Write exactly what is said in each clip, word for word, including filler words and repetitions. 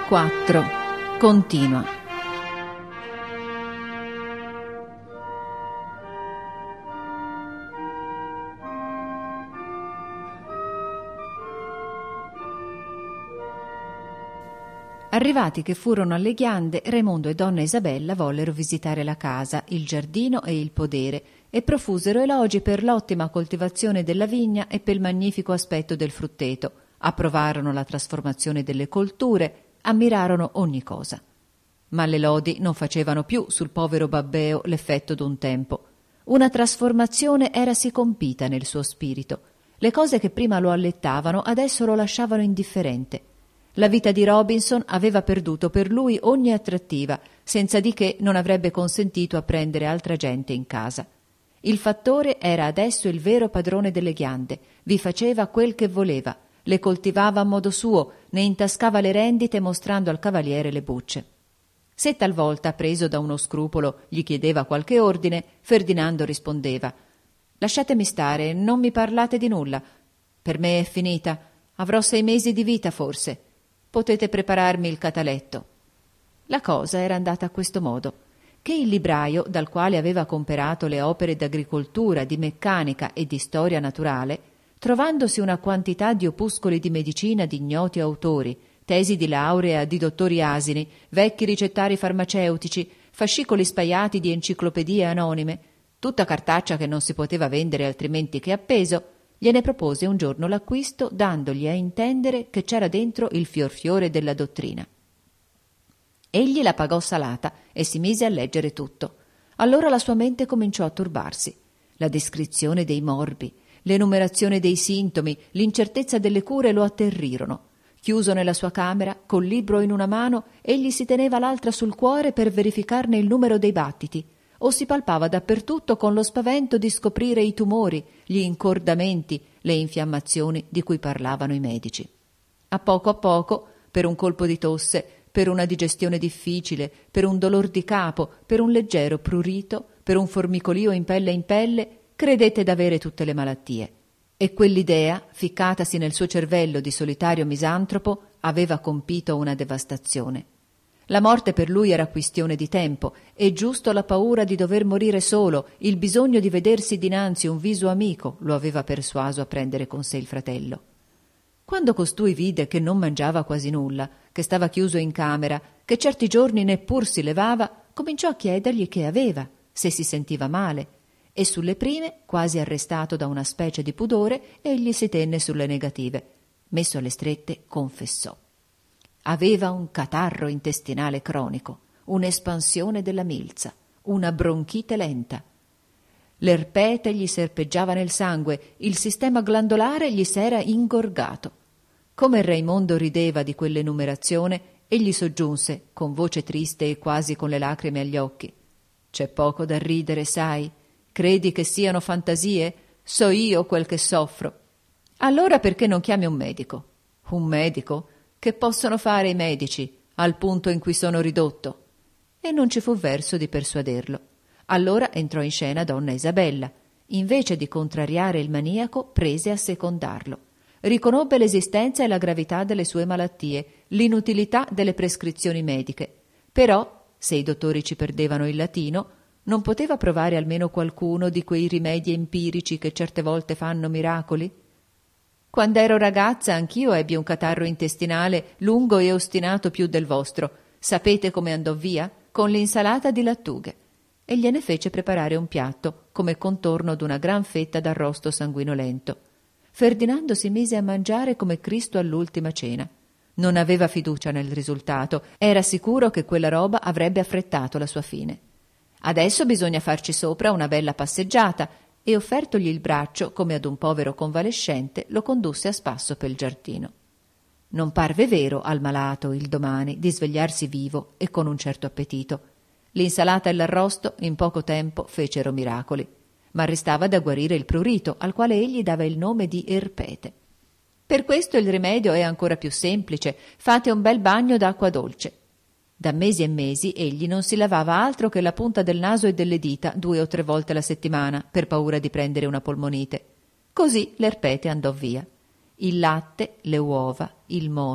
quattro. Continua. Arrivati che furono alle ghiande, Raimondo e donna Isabella vollero visitare la casa, il giardino e il podere e profusero elogi per l'ottima coltivazione della vigna e per il magnifico aspetto del frutteto. Approvarono la trasformazione delle colture, ammirarono ogni cosa. Ma le lodi non facevano più sul povero babbeo l'effetto d'un tempo. Una trasformazione era si compita nel suo spirito. Le cose che prima lo allettavano adesso lo lasciavano indifferente. La vita di Robinson aveva perduto per lui ogni attrattiva, senza di che non avrebbe consentito a prendere altra gente in casa. Il fattore era adesso il vero padrone delle ghiande, vi faceva quel che voleva, le coltivava a modo suo, ne intascava le rendite mostrando al cavaliere le bucce. Se talvolta, preso da uno scrupolo, gli chiedeva qualche ordine, Ferdinando rispondeva: «Lasciatemi stare, non mi parlate di nulla. Per me è finita, avrò sei mesi di vita forse. Potete prepararmi il cataletto». La cosa era andata a questo modo, che il libraio, dal quale aveva comperato le opere d'agricoltura, di meccanica e di storia naturale, trovandosi una quantità di opuscoli di medicina di ignoti autori, tesi di laurea di dottori asini, vecchi ricettari farmaceutici, fascicoli spaiati di enciclopedie anonime, tutta cartaccia che non si poteva vendere altrimenti che a peso, gliene propose un giorno l'acquisto, dandogli a intendere che c'era dentro il fior fiore della dottrina. Egli la pagò salata e si mise a leggere tutto. Allora la sua mente cominciò a turbarsi. La descrizione dei morbi, l'enumerazione dei sintomi, l'incertezza delle cure lo atterrirono. Chiuso nella sua camera, col libro in una mano, egli si teneva l'altra sul cuore per verificarne il numero dei battiti, o si palpava dappertutto con lo spavento di scoprire i tumori, gli incordamenti, le infiammazioni di cui parlavano i medici. A poco a poco, per un colpo di tosse, per una digestione difficile, per un dolor di capo, per un leggero prurito, per un formicolio in pelle in pelle, credette d'avere tutte le malattie. E quell'idea, ficcatasi nel suo cervello di solitario misantropo, aveva compito una devastazione. La morte per lui era questione di tempo, e giusto la paura di dover morire solo, il bisogno di vedersi dinanzi un viso amico, lo aveva persuaso a prendere con sé il fratello. Quando costui vide che non mangiava quasi nulla, che stava chiuso in camera, che certi giorni neppur si levava, cominciò a chiedergli che aveva, se si sentiva male, e sulle prime, quasi arrestato da una specie di pudore, egli si tenne sulle negative. Messo alle strette, confessò. Aveva un catarro intestinale cronico, un'espansione della milza, una bronchite lenta. L'erpete gli serpeggiava nel sangue, il sistema glandolare gli s'era ingorgato. Come Raimondo rideva di quell'enumerazione, egli soggiunse, con voce triste e quasi con le lacrime agli occhi: «C'è poco da ridere, sai? Credi che siano fantasie? So io quel che soffro. Allora perché non chiami un medico?» «Un medico? Che possono fare i medici, al punto in cui sono ridotto?» E non ci fu verso di persuaderlo. Allora entrò in scena donna Isabella. Invece di contrariare il maniaco, prese a secondarlo. Riconobbe l'esistenza e la gravità delle sue malattie, l'inutilità delle prescrizioni mediche. Però, se i dottori ci perdevano il latino, non poteva provare almeno qualcuno di quei rimedi empirici che certe volte fanno miracoli? «Quando ero ragazza anch'io ebbi un catarro intestinale lungo e ostinato più del vostro. Sapete come andò via? Con l'insalata di lattughe». E gliene fece preparare un piatto, come contorno d'una gran fetta d'arrosto sanguinolento. Ferdinando si mise a mangiare come Cristo all'ultima cena. Non aveva fiducia nel risultato, era sicuro che quella roba avrebbe affrettato la sua fine. Adesso bisogna farci sopra una bella passeggiata, e offertogli il braccio come ad un povero convalescente lo condusse a spasso pel giardino. Non parve vero al malato il domani di svegliarsi vivo e con un certo appetito. L'insalata e l'arrosto in poco tempo fecero miracoli, ma restava da guarire il prurito, al quale egli dava il nome di erpete. Per questo il rimedio è ancora più semplice: fate un bel bagno d'acqua dolce. Da mesi e mesi egli non si lavava altro che la punta del naso e delle dita due o tre volte alla settimana, per paura di prendere una polmonite. Così l'erpete andò via. Il latte, le uova, il moto,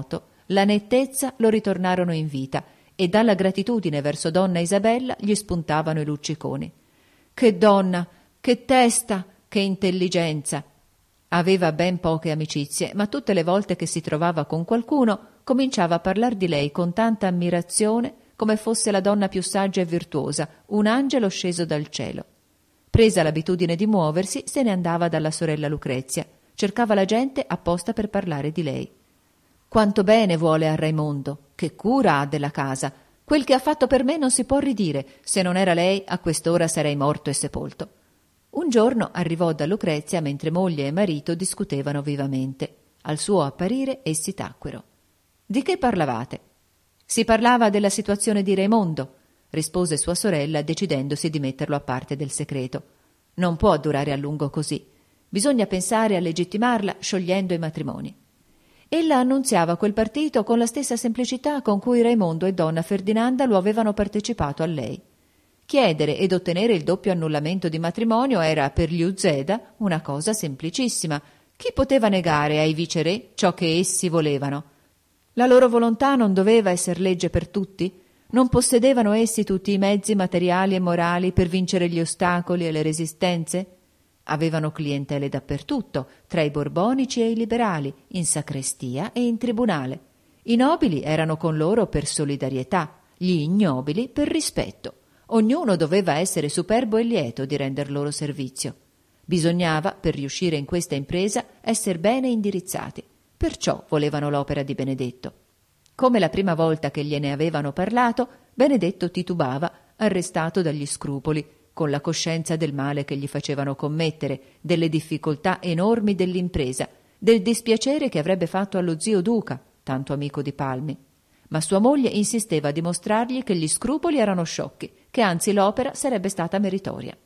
la nettezza lo ritornarono in vita e dalla gratitudine verso donna Isabella gli spuntavano i lucciconi. Che donna, che testa, che intelligenza! Aveva ben poche amicizie, ma tutte le volte che si trovava con qualcuno cominciava a parlar di lei con tanta ammirazione come fosse la donna più saggia e virtuosa, un angelo sceso dal cielo. Presa l'abitudine di muoversi, se ne andava dalla sorella Lucrezia, cercava la gente apposta per parlare di lei. Quanto bene vuole a Raimondo, che cura ha della casa, quel che ha fatto per me non si può ridire, se non era lei a quest'ora sarei morto e sepolto. Un giorno arrivò da Lucrezia mentre moglie e marito discutevano vivamente. Al suo apparire essi tacquero. Di che parlavate? Si parlava della situazione di Raimondo, rispose sua sorella decidendosi di metterlo a parte del segreto. Non può durare a lungo così. Bisogna pensare a legittimarla sciogliendo i matrimoni. Ella annunziava quel partito con la stessa semplicità con cui Raimondo e donna Ferdinanda lo avevano partecipato a lei. Chiedere ed ottenere il doppio annullamento di matrimonio era per gli Uzeda una cosa semplicissima. Chi poteva negare ai viceré ciò che essi volevano? La loro volontà non doveva esser legge per tutti? Non possedevano essi tutti i mezzi materiali e morali per vincere gli ostacoli e le resistenze? Avevano clientele dappertutto, tra i borbonici e i liberali, in sacrestia e in tribunale. I nobili erano con loro per solidarietà, gli ignobili per rispetto. Ognuno doveva essere superbo e lieto di render loro servizio. Bisognava, per riuscire in questa impresa, esser bene indirizzati. Perciò volevano l'opera di Benedetto. Come la prima volta che gliene avevano parlato, Benedetto titubava, arrestato dagli scrupoli, con la coscienza del male che gli facevano commettere, delle difficoltà enormi dell'impresa, del dispiacere che avrebbe fatto allo zio Duca, tanto amico di Palmi. Ma sua moglie insisteva a dimostrargli che gli scrupoli erano sciocchi, che anzi l'opera sarebbe stata meritoria.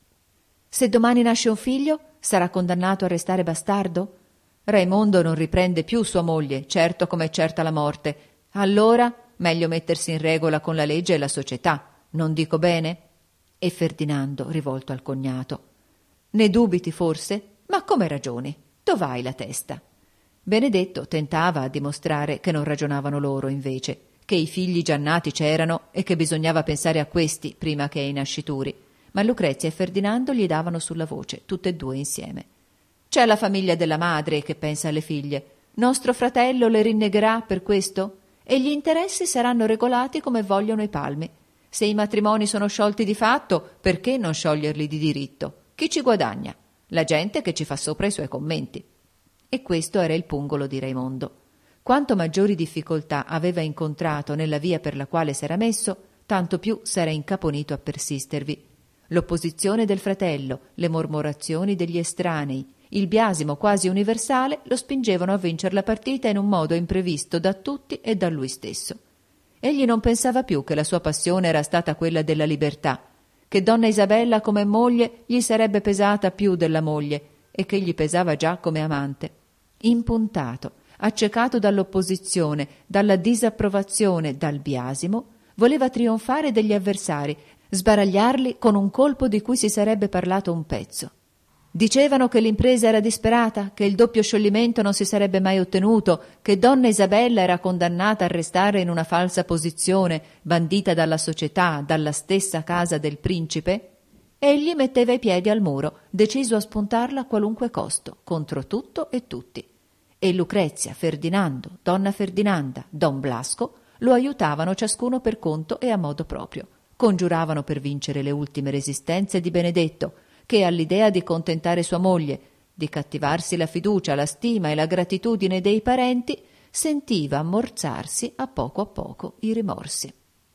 Se domani nasce un figlio, sarà condannato a restare bastardo? Raimondo non riprende più sua moglie, certo come è certa la morte. Allora meglio mettersi in regola con la legge e la società, non dico bene? E Ferdinando, rivolto al cognato: ne dubiti forse? Ma come ragioni? Dov'hai la testa? Benedetto tentava a dimostrare che non ragionavano loro, invece, che i figli già nati c'erano e che bisognava pensare a questi prima che ai nascituri, ma Lucrezia e Ferdinando gli davano sulla voce, tutte e due insieme. C'è la famiglia della madre che pensa alle figlie. Nostro fratello le rinnegherà per questo? E gli interessi saranno regolati come vogliono i Palmi. Se i matrimoni sono sciolti di fatto, perché non scioglierli di diritto? Chi ci guadagna? La gente che ci fa sopra i suoi commenti. E questo era il pungolo di Raimondo. Quanto maggiori difficoltà aveva incontrato nella via per la quale s'era messo, tanto più s'era incaponito a persistervi. L'opposizione del fratello, le mormorazioni degli estranei, il biasimo quasi universale lo spingevano a vincer la partita in un modo imprevisto da tutti e da lui stesso. Egli non pensava più che la sua passione era stata quella della libertà, che donna Isabella come moglie gli sarebbe pesata più della moglie e che gli pesava già come amante. Impuntato, accecato dall'opposizione, dalla disapprovazione, dal biasimo, voleva trionfare degli avversari, sbaragliarli con un colpo di cui si sarebbe parlato un pezzo. Dicevano che l'impresa era disperata, che il doppio scioglimento non si sarebbe mai ottenuto, che donna Isabella era condannata a restare in una falsa posizione, bandita dalla società, dalla stessa casa del principe. Egli metteva i piedi al muro, deciso a spuntarla a qualunque costo, contro tutto e tutti. E Lucrezia, Ferdinando, donna Ferdinanda, don Blasco lo aiutavano ciascuno per conto e a modo proprio. Congiuravano per vincere le ultime resistenze di Benedetto, che all'idea di contentare sua moglie, di cattivarsi la fiducia, la stima e la gratitudine dei parenti, sentiva ammorzarsi a poco a poco i rimorsi.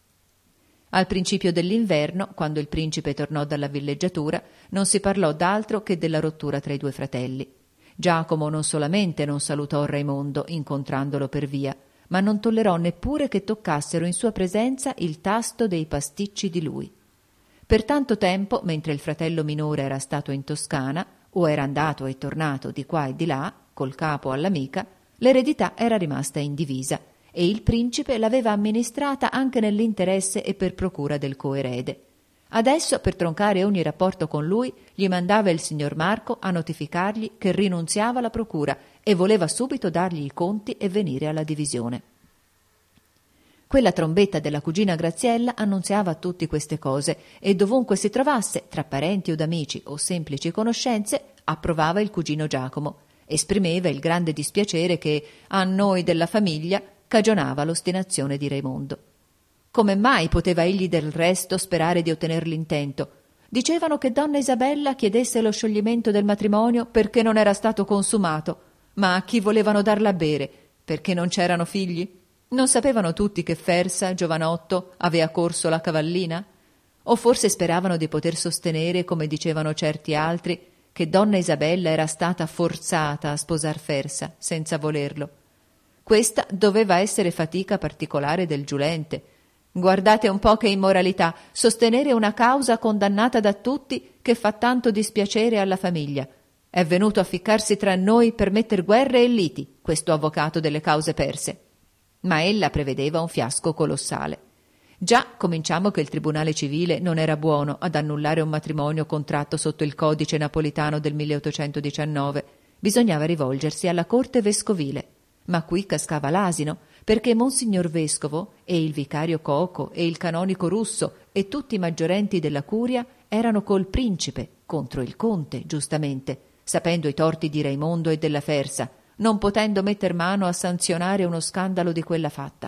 Al principio dell'inverno, quando il principe tornò dalla villeggiatura, non si parlò d'altro che della rottura tra i due fratelli. Giacomo non solamente non salutò Raimondo incontrandolo per via, ma non tollerò neppure che toccassero in sua presenza il tasto dei pasticci di lui. Per tanto tempo, mentre il fratello minore era stato in Toscana, o era andato e tornato di qua e di là, col capo all'amica, l'eredità era rimasta indivisa, e il principe l'aveva amministrata anche nell'interesse e per procura del coerede. Adesso, per troncare ogni rapporto con lui, gli mandava il signor Marco a notificargli che rinunziava alla procura e voleva subito dargli i conti e venire alla divisione. Quella trombetta della cugina Graziella annunziava a tutti queste cose e dovunque si trovasse, tra parenti o amici o semplici conoscenze, approvava il cugino Giacomo. Esprimeva il grande dispiacere che a noi della famiglia cagionava l'ostinazione di Raimondo. Come mai poteva egli del resto sperare di ottener l'intento? Dicevano che donna Isabella chiedesse lo scioglimento del matrimonio perché non era stato consumato, ma a chi volevano darla a bere? Perché non c'erano figli? Non sapevano tutti che Fersa, giovanotto, avea corso la cavallina? O forse speravano di poter sostenere, come dicevano certi altri, che donna Isabella era stata forzata a sposar Fersa, senza volerlo. Questa doveva essere fatica particolare del giulente. Guardate un po' che immoralità, sostenere una causa condannata da tutti che fa tanto dispiacere alla famiglia. È venuto a ficcarsi tra noi per metter guerre e liti, questo avvocato delle cause perse. Ma ella prevedeva un fiasco colossale. Già cominciamo che il tribunale civile non era buono ad annullare un matrimonio contratto sotto il codice napolitano del milleottocentodiciannove. Bisognava rivolgersi alla corte vescovile. Ma qui cascava l'asino, perché Monsignor Vescovo e il vicario Coco e il canonico Russo e tutti i maggiorenti della curia erano col principe contro il conte, giustamente, sapendo i torti di Raimondo e della Fersa, non potendo metter mano a sanzionare uno scandalo di quella fatta.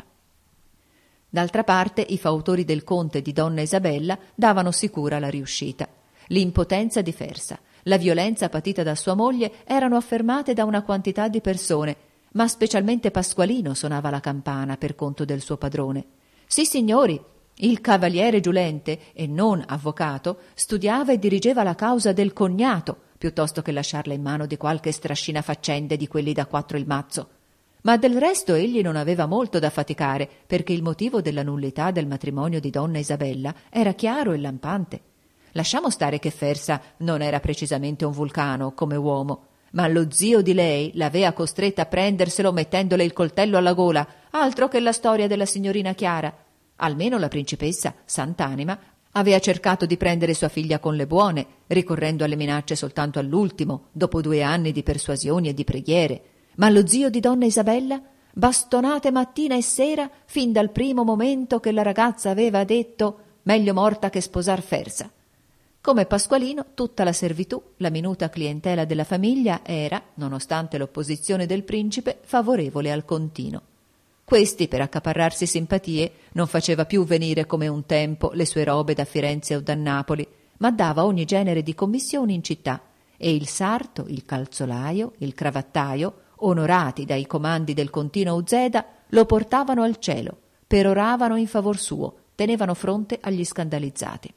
D'altra parte i fautori del conte e di donna Isabella davano sicura la riuscita. L'impotenza di Fersa, la violenza patita da sua moglie erano affermate da una quantità di persone, ma specialmente Pasqualino suonava la campana per conto del suo padrone. Sì, signori, il cavaliere giulente, e non avvocato, studiava e dirigeva la causa del cognato, piuttosto che lasciarla in mano di qualche strascinafaccende di quelli da quattro il mazzo. Ma del resto egli non aveva molto da faticare, perché il motivo della nullità del matrimonio di donna Isabella era chiaro e lampante. Lasciamo stare che Fersa non era precisamente un vulcano come uomo, ma lo zio di lei l'avea costretta a prenderselo mettendole il coltello alla gola, altro che la storia della signorina Chiara. Almeno la principessa, sant'anima, aveva cercato di prendere sua figlia con le buone, ricorrendo alle minacce soltanto all'ultimo, dopo due anni di persuasioni e di preghiere. Ma lo zio di donna Isabella, bastonate mattina e sera, fin dal primo momento che la ragazza aveva detto «meglio morta che sposar Fersa». Come Pasqualino, tutta la servitù, la minuta clientela della famiglia era, nonostante l'opposizione del principe, favorevole al contino. Questi, per accaparrarsi simpatie, non faceva più venire come un tempo le sue robe da Firenze o da Napoli, ma dava ogni genere di commissioni in città, e il sarto, il calzolaio, il cravattaio, onorati dai comandi del contino Uzeda, lo portavano al cielo, peroravano in favor suo, tenevano fronte agli scandalizzati.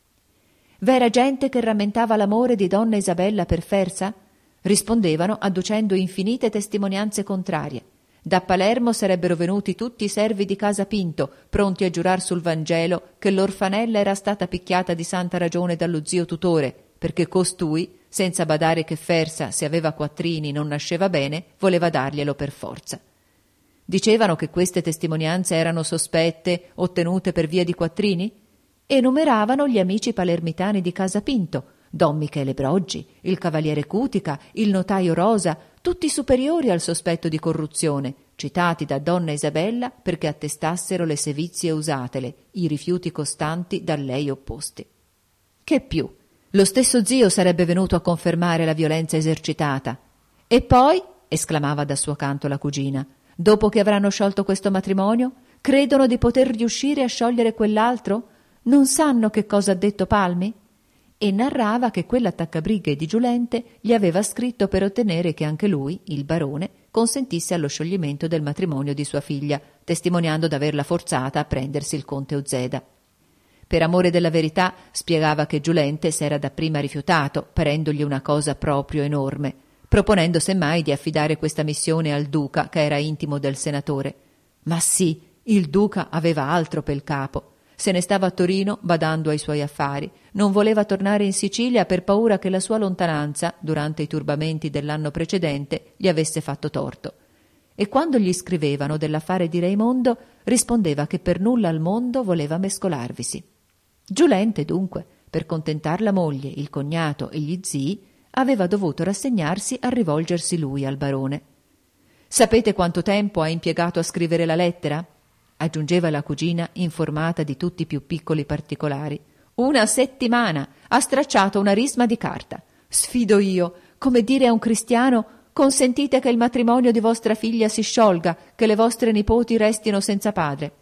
V'era gente che rammentava l'amore di donna Isabella per Fersa? Rispondevano adducendo infinite testimonianze contrarie. Da Palermo sarebbero venuti tutti i servi di casa Pinto, pronti a giurar sul Vangelo che l'orfanella era stata picchiata di santa ragione dallo zio tutore, perché costui, senza badare che Fersa, se aveva quattrini, non nasceva bene, voleva darglielo per forza. Dicevano che queste testimonianze erano sospette, ottenute per via di quattrini? Enumeravano gli amici palermitani di casa Pinto, don Michele Broggi, il cavaliere Cutica, il notaio Rosa, tutti superiori al sospetto di corruzione, citati da donna Isabella perché attestassero le sevizie usatele, i rifiuti costanti da lei opposti. Che più? Lo stesso zio sarebbe venuto a confermare la violenza esercitata. E poi, esclamava da suo canto la cugina, dopo che avranno sciolto questo matrimonio, credono di poter riuscire a sciogliere quell'altro? Non sanno che cosa ha detto Palmi? E narrava che quell'attaccabrighe di Giulente gli aveva scritto per ottenere che anche lui, il barone, consentisse allo scioglimento del matrimonio di sua figlia, testimoniando d'averla forzata a prendersi il conte Uzeda. Per amore della verità spiegava che Giulente s'era dapprima rifiutato, parendogli una cosa proprio enorme, proponendo semmai di affidare questa missione al duca, che era intimo del senatore. Ma sì, il duca aveva altro pel capo. Se ne stava a Torino badando ai suoi affari, non voleva tornare in Sicilia per paura che la sua lontananza, durante i turbamenti dell'anno precedente, gli avesse fatto torto. E quando gli scrivevano dell'affare di Raimondo, rispondeva che per nulla al mondo voleva mescolarvisi. Giulente, dunque, per contentar la moglie, il cognato e gli zii, aveva dovuto rassegnarsi a rivolgersi lui al barone. Sapete quanto tempo ha impiegato a scrivere la lettera? aggiungeva la cugina, informata di tutti i più piccoli particolari. Una settimana! Ha stracciato una risma di carta. Sfido io, come dire a un cristiano: consentite che il matrimonio di vostra figlia si sciolga, che le vostre nipoti restino senza padre.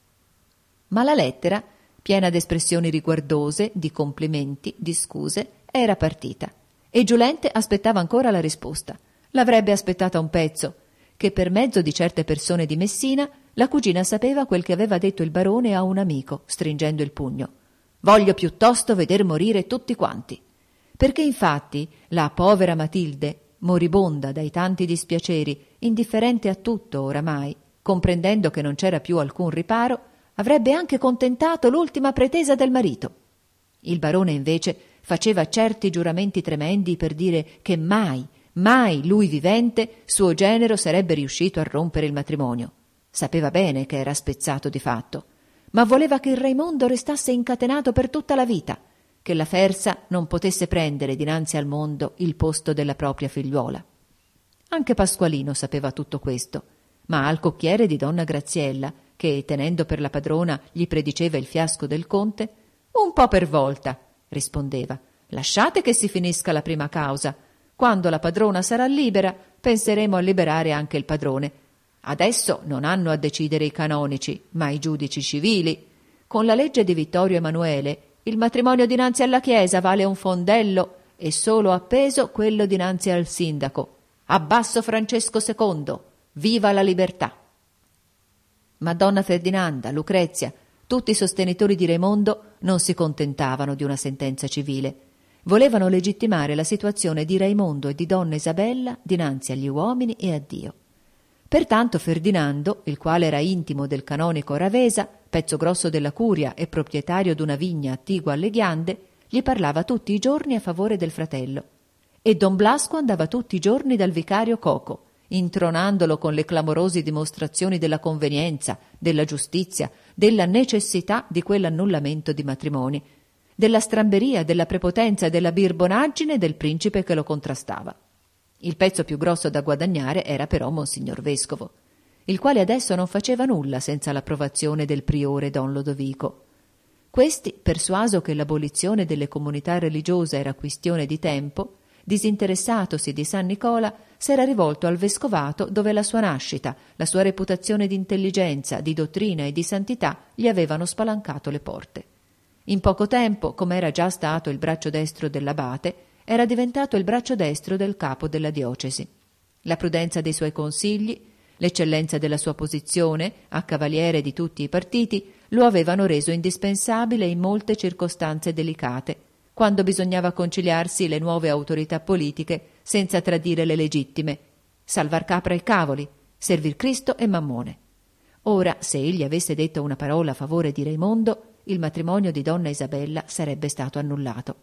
Ma la lettera, piena d'espressioni riguardose, di complimenti, di scuse, era partita, e Giulente aspettava ancora la risposta. L'avrebbe aspettata un pezzo, che per mezzo di certe persone di Messina la cugina sapeva quel che aveva detto il barone a un amico, stringendo il pugno. Voglio piuttosto veder morire tutti quanti. Perché infatti la povera Matilde, moribonda dai tanti dispiaceri, indifferente a tutto oramai, comprendendo che non c'era più alcun riparo, avrebbe anche contentato l'ultima pretesa del marito. Il barone invece faceva certi giuramenti tremendi per dire che mai, mai lui vivente, suo genero sarebbe riuscito a rompere il matrimonio. Sapeva bene che era spezzato di fatto, ma voleva che il Raimondo restasse incatenato per tutta la vita, che la Fersa non potesse prendere dinanzi al mondo il posto della propria figliuola. Anche Pasqualino sapeva tutto questo, ma al cocchiere di donna Graziella, che tenendo per la padrona gli prediceva il fiasco del conte, un po' per volta, rispondeva: lasciate che si finisca la prima causa. Quando la padrona sarà libera, penseremo a liberare anche il padrone. Adesso non hanno a decidere i canonici, ma i giudici civili. Con la legge di Vittorio Emanuele, il matrimonio dinanzi alla Chiesa vale un fondello e solo appeso quello dinanzi al sindaco. Abbasso Francesco secondo, viva la libertà! Madonna Ferdinanda, Lucrezia, tutti i sostenitori di Raimondo non si contentavano di una sentenza civile. Volevano legittimare la situazione di Raimondo e di donna Isabella dinanzi agli uomini e a Dio. Pertanto Ferdinando, il quale era intimo del canonico Ravesa, pezzo grosso della curia e proprietario d'una vigna attigua alle Ghiande, gli parlava tutti i giorni a favore del fratello. E don Blasco andava tutti i giorni dal vicario Coco, intronandolo con le clamorose dimostrazioni della convenienza, della giustizia, della necessità di quell'annullamento di matrimoni, della stramberia, della prepotenza e della birbonaggine del principe che lo contrastava. Il pezzo più grosso da guadagnare era però Monsignor Vescovo, il quale adesso non faceva nulla senza l'approvazione del priore don Lodovico. Questi, persuaso che l'abolizione delle comunità religiose era questione di tempo, disinteressatosi di San Nicola, s'era rivolto al vescovato dove la sua nascita, la sua reputazione di intelligenza, di dottrina e di santità gli avevano spalancato le porte. In poco tempo, come era già stato il braccio destro dell'abate, era diventato il braccio destro del capo della diocesi. La prudenza dei suoi consigli, l'eccellenza della sua posizione, a cavaliere di tutti i partiti, lo avevano reso indispensabile in molte circostanze delicate, quando bisognava conciliarsi le nuove autorità politiche senza tradire le legittime, salvar capra e cavoli, servir Cristo e Mammone. Ora, se egli avesse detto una parola a favore di Raimondo, il matrimonio di donna Isabella sarebbe stato annullato.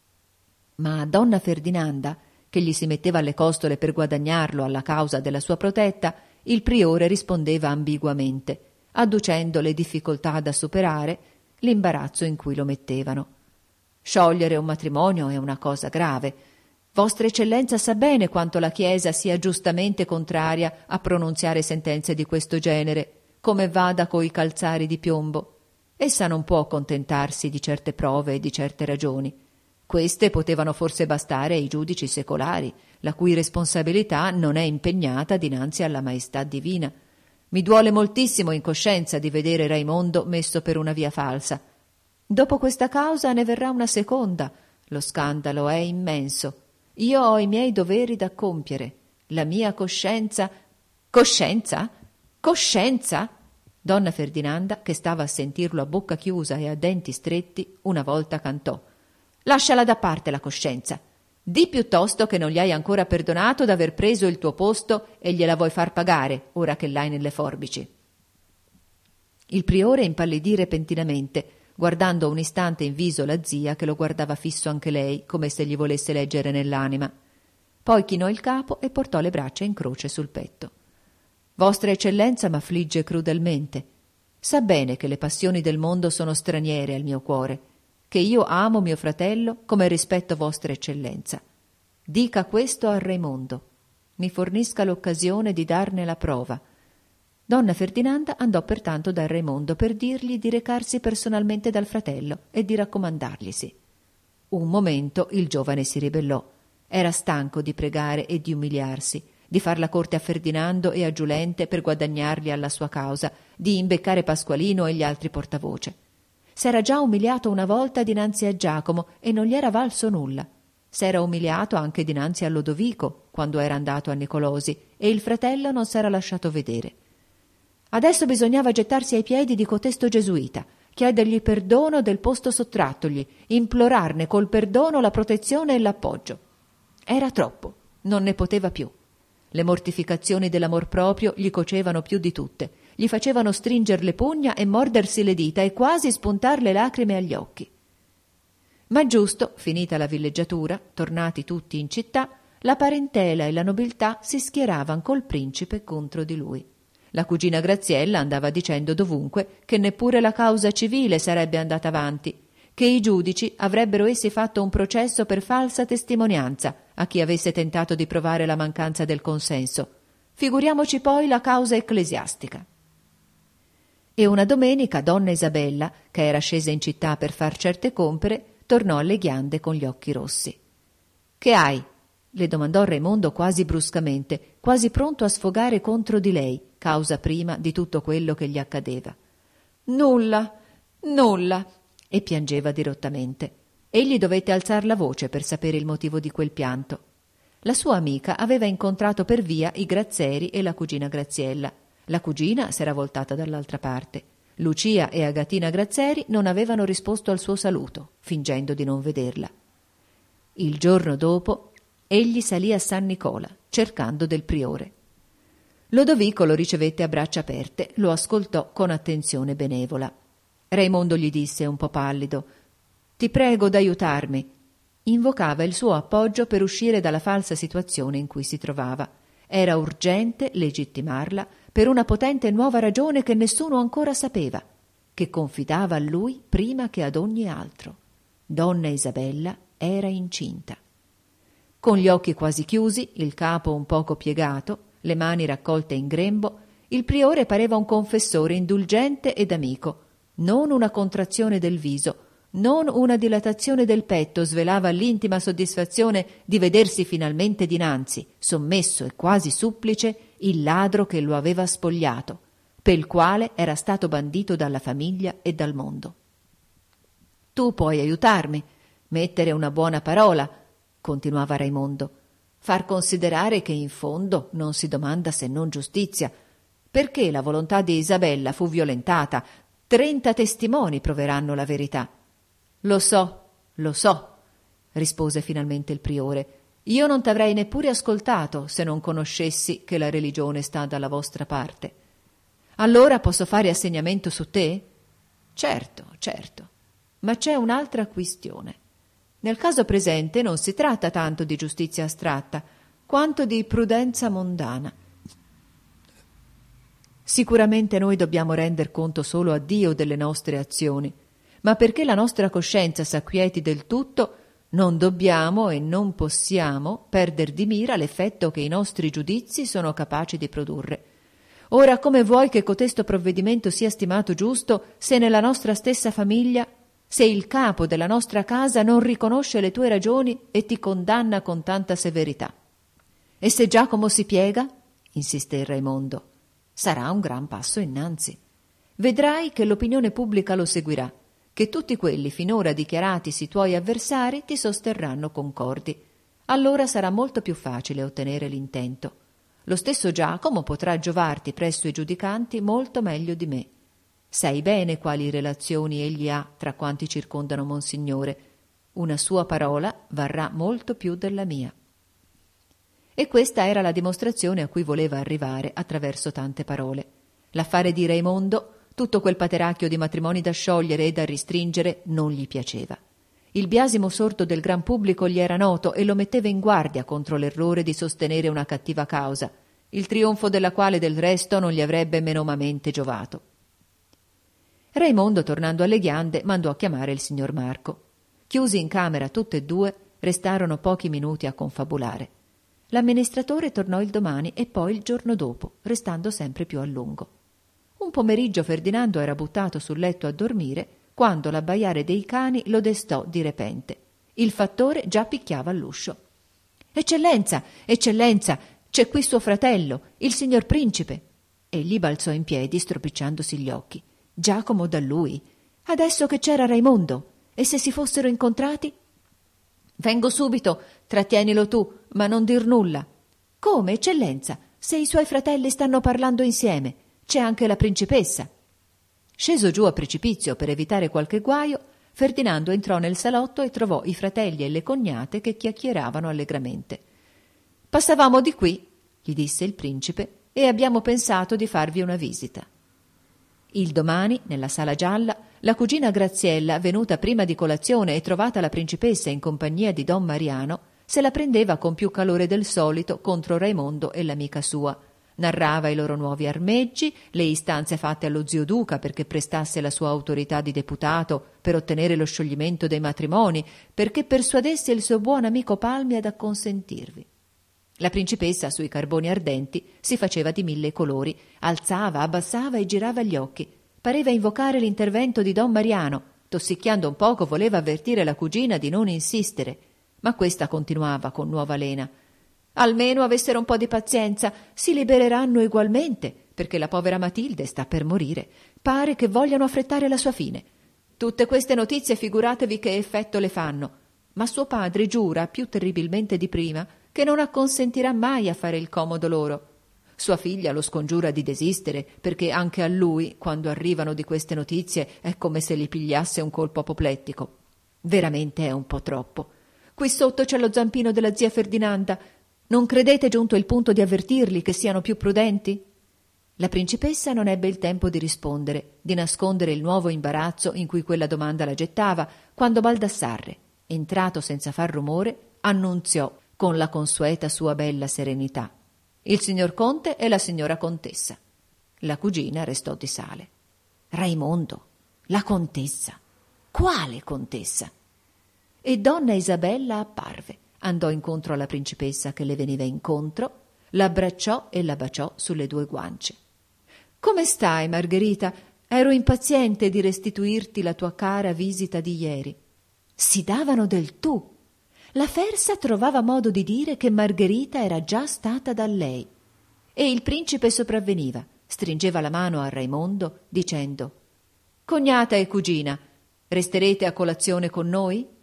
Ma a donna Ferdinanda, che gli si metteva alle costole per guadagnarlo alla causa della sua protetta, il priore rispondeva ambiguamente, adducendo le difficoltà da superare, l'imbarazzo in cui lo mettevano. Sciogliere un matrimonio è una cosa grave. Vostra Eccellenza sa bene quanto la Chiesa sia giustamente contraria a pronunziare sentenze di questo genere, come vada coi calzari di piombo. Essa non può contentarsi di certe prove e di certe ragioni. Queste potevano forse bastare ai giudici secolari, la cui responsabilità non è impegnata dinanzi alla maestà divina. Mi duole moltissimo in coscienza di vedere Raimondo messo per una via falsa. Dopo questa causa ne verrà una seconda. Lo scandalo è immenso. Io ho i miei doveri da compiere. La mia coscienza... Coscienza? Coscienza? Donna Ferdinanda, che stava a sentirlo a bocca chiusa e a denti stretti, una volta cantò: lasciala da parte la coscienza. Di piuttosto che non gli hai ancora perdonato d'aver preso il tuo posto e gliela vuoi far pagare, ora che l'hai nelle forbici. Il priore impallidì repentinamente, guardando un istante in viso la zia, che lo guardava fisso anche lei, come se gli volesse leggere nell'anima. Poi chinò il capo e portò le braccia in croce sul petto. Vostra Eccellenza m'affligge crudelmente. Sa bene che le passioni del mondo sono straniere al mio cuore, che io amo mio fratello come rispetto Vostra Eccellenza. Dica questo a Raimondo. Mi fornisca l'occasione di darne la prova. Donna Ferdinanda andò pertanto da Raimondo per dirgli di recarsi personalmente dal fratello e di raccomandarglisi. Un momento il giovane si ribellò. Era stanco di pregare e di umiliarsi, di far la corte a Ferdinando e a Giulente per guadagnarli alla sua causa, di imbeccare Pasqualino e gli altri portavoce. S'era già umiliato una volta dinanzi a Giacomo e non gli era valso nulla. S'era umiliato anche dinanzi a Lodovico quando era andato a Nicolosi e il fratello non s'era lasciato vedere. Adesso bisognava gettarsi ai piedi di cotesto gesuita, chiedergli perdono del posto sottrattogli, implorarne col perdono la protezione e l'appoggio. Era troppo, non ne poteva più. Le mortificazioni dell'amor proprio gli cocevano più di tutte, gli facevano stringer le pugna e mordersi le dita e quasi spuntar le lacrime agli occhi. Ma giusto, finita la villeggiatura, tornati tutti in città, la parentela e la nobiltà si schieravan col principe contro di lui. La cugina Graziella andava dicendo dovunque che neppure la causa civile sarebbe andata avanti, che i giudici avrebbero essi fatto un processo per falsa testimonianza a chi avesse tentato di provare la mancanza del consenso. Figuriamoci poi la causa ecclesiastica. E una domenica donna Isabella, che era scesa in città per far certe compere, tornò alle ghiande con gli occhi rossi. «Che hai?» le domandò Raimondo quasi bruscamente, quasi pronto a sfogare contro di lei, causa prima di tutto quello che gli accadeva. «Nulla, nulla!» e piangeva dirottamente. Egli dovette alzar la voce per sapere il motivo di quel pianto. La sua amica aveva incontrato per via i Grazzeri e la cugina Graziella. La cugina s'era voltata dall'altra parte. Lucia e Agatina Grazzeri non avevano risposto al suo saluto, fingendo di non vederla. Il giorno dopo egli salì a San Nicola, cercando del priore. Lodovico lo ricevette a braccia aperte, lo ascoltò con attenzione benevola. Raimondo gli disse un po' pallido: «Ti prego d'aiutarmi». Invocava il suo appoggio per uscire dalla falsa situazione in cui si trovava. Era urgente legittimarla per una potente nuova ragione che nessuno ancora sapeva, che confidava a lui prima che ad ogni altro. Donna Isabella era incinta. Con gli occhi quasi chiusi, il capo un poco piegato, le mani raccolte in grembo, il priore pareva un confessore indulgente ed amico. Non una contrazione del viso, non una dilatazione del petto svelava l'intima soddisfazione di vedersi finalmente dinanzi, sommesso e quasi supplice, il ladro che lo aveva spogliato, pel quale era stato bandito dalla famiglia e dal mondo. «Tu puoi aiutarmi, mettere una buona parola», continuava Raimondo, «far considerare che in fondo non si domanda se non giustizia. Perché la volontà di Isabella fu violentata? Trenta testimoni proveranno la verità». «Lo so, lo so», rispose finalmente il priore. «Io non t'avrei neppure ascoltato se non conoscessi che la religione sta dalla vostra parte. Allora posso fare assegnamento su te?» «Certo, certo. Ma c'è un'altra questione. Nel caso presente non si tratta tanto di giustizia astratta, quanto di prudenza mondana. Sicuramente noi dobbiamo render conto solo a Dio delle nostre azioni, ma perché la nostra coscienza s'acquieti del tutto, non dobbiamo e non possiamo perder di mira l'effetto che i nostri giudizi sono capaci di produrre. Ora, come vuoi che cotesto provvedimento sia stimato giusto se nella nostra stessa famiglia, se il capo della nostra casa non riconosce le tue ragioni e ti condanna con tanta severità? E se Giacomo si piega?» insisté Raimondo. «Sarà un gran passo innanzi. Vedrai che l'opinione pubblica lo seguirà, che tutti quelli finora dichiaratisi tuoi avversari ti sosterranno concordi. Allora sarà molto più facile ottenere l'intento. Lo stesso Giacomo potrà giovarti presso i giudicanti molto meglio di me. Sai bene quali relazioni egli ha tra quanti circondano Monsignore. Una sua parola varrà molto più della mia». E questa era la dimostrazione a cui voleva arrivare attraverso tante parole. L'affare di Raimondo, tutto quel pateracchio di matrimoni da sciogliere e da ristringere, non gli piaceva. Il biasimo sordo del gran pubblico gli era noto e lo metteva in guardia contro l'errore di sostenere una cattiva causa, il trionfo della quale del resto non gli avrebbe menomamente giovato. Raimondo, tornando alle ghiande, mandò a chiamare il signor Marco. Chiusi in camera tutte e due, restarono pochi minuti a confabulare. L'amministratore tornò il domani e poi il giorno dopo, restando sempre più a lungo. Un pomeriggio Ferdinando era buttato sul letto a dormire quando l'abbaiare dei cani lo destò di repente. Il fattore già picchiava all'uscio. «Eccellenza, eccellenza, c'è qui suo fratello, il signor principe!» Egli balzò in piedi stropicciandosi gli occhi. Giacomo da lui. Adesso che c'era Raimondo, e se si fossero incontrati? «Vengo subito, trattienilo tu, ma non dir nulla». «Come, eccellenza? Se i suoi fratelli stanno parlando insieme, c'è anche la principessa». Sceso giù a precipizio per evitare qualche guaio, Ferdinando entrò nel salotto e trovò i fratelli e le cognate che chiacchieravano allegramente. «Passavamo di qui», gli disse il principe, «e abbiamo pensato di farvi una visita». Il domani, nella sala gialla, la cugina Graziella, venuta prima di colazione e trovata la principessa in compagnia di don Mariano, se la prendeva con più calore del solito contro Raimondo e l'amica sua. Narrava i loro nuovi armeggi, le istanze fatte allo zio Duca perché prestasse la sua autorità di deputato per ottenere lo scioglimento dei matrimoni, perché persuadesse il suo buon amico Palmi ad acconsentirvi. La principessa, sui carboni ardenti, si faceva di mille colori, alzava, abbassava e girava gli occhi. Pareva invocare l'intervento di don Mariano. Tossicchiando un poco voleva avvertire la cugina di non insistere, ma questa continuava con nuova lena. «Almeno avessero un po' di pazienza, si libereranno ugualmente, perché la povera Matilde sta per morire. Pare che vogliano affrettare la sua fine. Tutte queste notizie figuratevi che effetto le fanno. Ma suo padre giura, più terribilmente di prima, che non acconsentirà mai a fare il comodo loro. Sua figlia lo scongiura di desistere, perché anche a lui, quando arrivano di queste notizie, è come se gli pigliasse un colpo apoplettico. Veramente è un po' troppo. Qui sotto c'è lo zampino della zia Ferdinanda. Non credete giunto il punto di avvertirli che siano più prudenti?» La principessa non ebbe il tempo di rispondere, di nascondere il nuovo imbarazzo in cui quella domanda la gettava, quando Baldassarre, entrato senza far rumore, annunziò con la consueta sua bella serenità: «Il signor conte e la signora contessa». La cugina restò di sale. «Raimondo, la contessa? Quale contessa?» E donna Isabella apparve, andò incontro alla principessa che le veniva incontro, l'abbracciò e la baciò sulle due guance. «Come stai, Margherita? Ero impaziente di restituirti la tua cara visita di ieri». Si davano del tu. La Fersa trovava modo di dire che Margherita era già stata da lei. E il principe sopravveniva, stringeva la mano a Raimondo, dicendo: «Cognata e cugina, resterete a colazione con noi?»